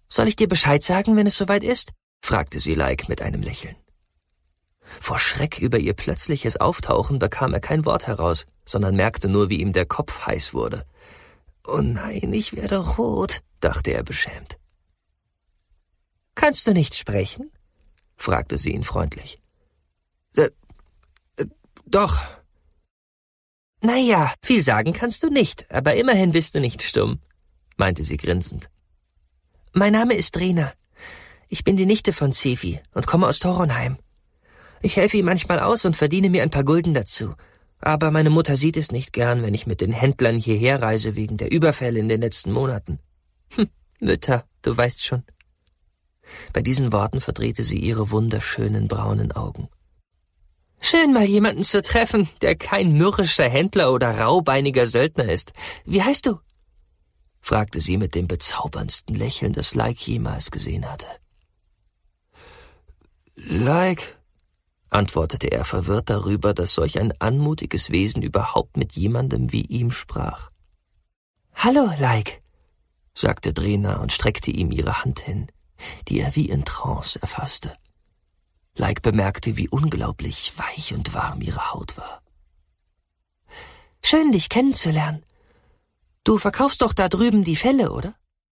Soll ich dir Bescheid sagen, wenn es soweit ist?« fragte sie Like mit einem Lächeln. Vor Schreck über ihr plötzliches Auftauchen bekam er kein Wort heraus, sondern merkte nur, wie ihm der Kopf heiß wurde. »Oh nein, ich werde rot«, dachte er beschämt. »Kannst du nicht sprechen?« fragte sie ihn freundlich. »Doch.« »Naja, viel sagen kannst du nicht, aber immerhin bist du nicht stumm«, meinte sie grinsend. »Mein Name ist Rena. Ich bin die Nichte von Sefi und komme aus Toronheim. Ich helfe ihm manchmal aus und verdiene mir ein paar Gulden dazu. Aber meine Mutter sieht es nicht gern, wenn ich mit den Händlern hierher reise wegen der Überfälle in den letzten Monaten. Mütter, du weißt schon.« Bei diesen Worten verdrehte sie ihre wunderschönen braunen Augen. »Schön, mal jemanden zu treffen, der kein mürrischer Händler oder raubeiniger Söldner ist. Wie heißt du?« fragte sie mit dem bezauberndsten Lächeln, das Like jemals gesehen hatte. »Like«, antwortete er verwirrt darüber, dass solch ein anmutiges Wesen überhaupt mit jemandem wie ihm sprach. »Hallo, Like«, sagte Drena und streckte ihm ihre Hand hin, die er wie in Trance erfasste. Like bemerkte, wie unglaublich weich und warm ihre Haut war. »Schön, dich kennenzulernen. Du verkaufst doch da drüben die Felle, oder?«